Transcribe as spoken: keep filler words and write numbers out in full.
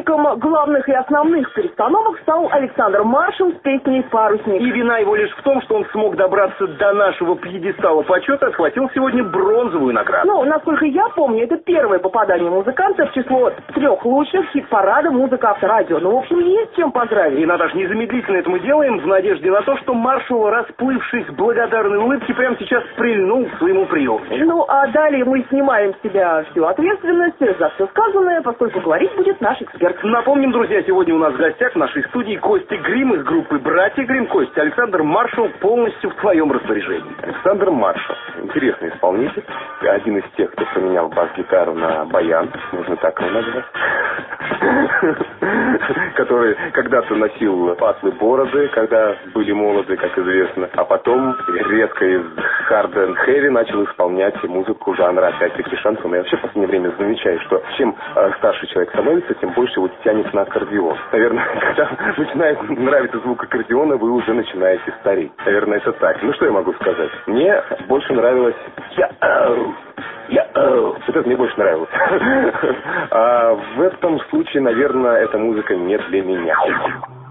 участником главных и основных перестановок стал Александр Маршал с песней «Парусник». И вина его лишь в том, что он смог добраться до нашего пьедестала почета, отхватил сегодня бронзовую награду. Ну, насколько я помню, это первое попадание музыканта в число трех лучших хит-парада «Музыка Авторадио». Ну, в общем, есть чем поздравить. И Наташ, незамедлительно это мы делаем в надежде на то, что Маршал, расплывшись в благодарной улыбке, прямо сейчас прильнул к своему приемнику. Ну, а далее мы снимаем с себя всю ответственность за все сказанное, поскольку говорить будет наш эксперт. Напомним, друзья, сегодня у нас в гостях в нашей студии Костя Грим из группы «Братья Грим». Костя, Александр Маршал полностью в твоем распоряжении. Александр Маршал. Интересный исполнитель. Один из тех, кто поменял бас-гитару на баян, можно так его назвать. Который когда-то носил патлы бороды, когда были молоды, как известно. А потом резко из hard and heavy начал исполнять музыку жанра, опять-таки, шансон. Я вообще в последнее время замечаю, что чем э, старше человек становится, тем больше вот тянет на аккордеон. Наверное, когда начинает нравиться звук аккордеона, вы уже начинаете стареть. Наверное, это так. Ну, что я могу сказать? Мне больше нравилось... Я, э, вот это мне больше нравилось. А в этом случае, наверное, эта музыка не для меня.